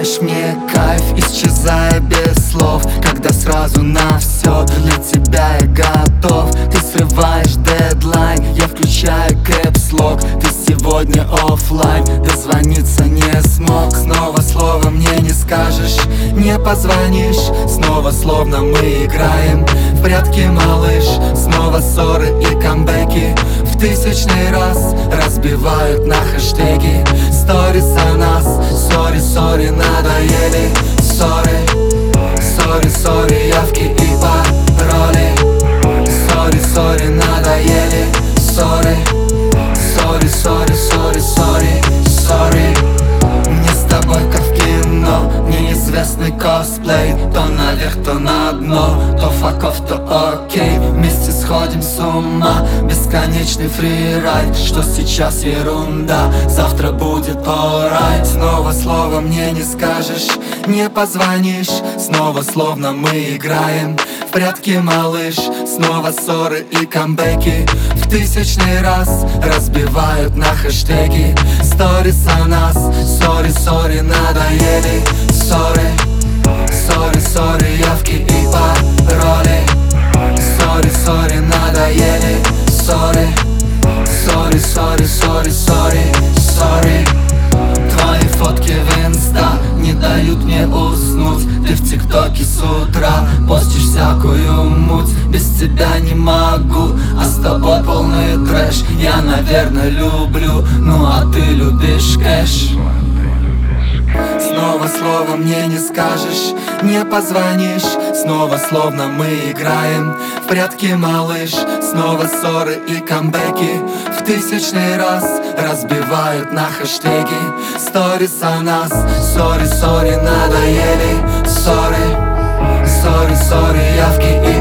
Доставляешь мне кайф, исчезая без слов. Когда сразу на все для тебя я готов. Ты срываешь дедлайн, я включаю кэпслок. Ты сегодня оффлайн, дозвониться не смог. Снова слово мне не скажешь, не позвонишь. Снова словно мы играем в прятки, малыш. Снова ссоры и камбэки в тысячный раз разбивают на хэштеги сторис о нас. Сори, сори, надоели ссоры. Сори, сори, явки и пароли. Сори, сори, надоели ссоры. Сори, сори, сори, сори, сори. Мне с тобой как в кино, неизвестный косплей. То наверх, то на дно, то факов, то окей. Вместе сходим с ума, бесконечный фрирайд. Что сейчас ерунда, завтра будет alright. Снова слово мне не скажешь, не позвонишь. Снова словно мы играем в прятки, малыш. Снова ссоры и камбэки в тысячный раз разбивают на хэштеги сторис о нас. Сори, сори, надоели ссоры. Сори, сори, явки и пароли. Сори, сори, надоели ссоры. Сори, сори, сори, сори, сори. Твои фотки в инста не дают мне уснуть. Ты в тиктоке с утра постишь всякую муть. Без тебя не могу, а с тобой полный трэш. Я, наверное, люблю, ну а ты любишь кэш. Снова слово мне не скажешь, не позвонишь. Снова словно мы играем в прятки, малыш. Снова ссоры и камбэки в тысячный раз разбивают на хэштеги сторис о нас. Сори, сори, надоели ссоры. Сори, сори, явки и